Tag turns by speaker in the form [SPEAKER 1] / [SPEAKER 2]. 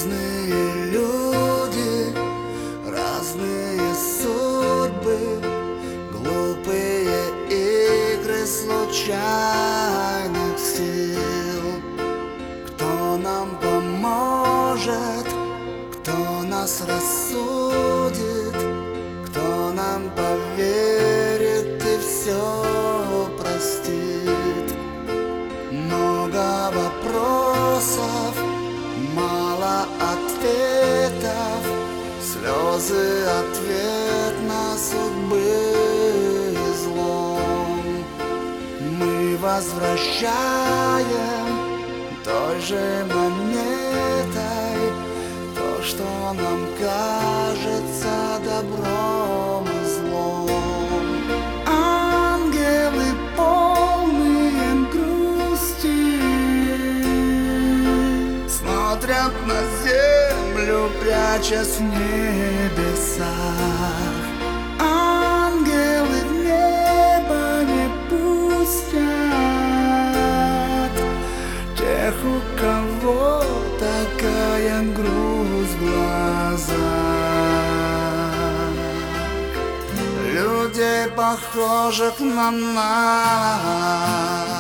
[SPEAKER 1] Разные люди, разные судьбы, глупые игры случайных сил. Кто нам поможет, кто нас рассудит, кто нам поверит и все простит. Много вопросов, мало ответов, слезы — ответ на судьбы злом. Мы возвращаем той же монетой то, что нам кажется добром и злом. Ангелы полные грусти смотрят на землю, прячась в небесах. Ангелы в небо не пустят тех, у кого такая грусть в глазах. Людей, похожих на нас,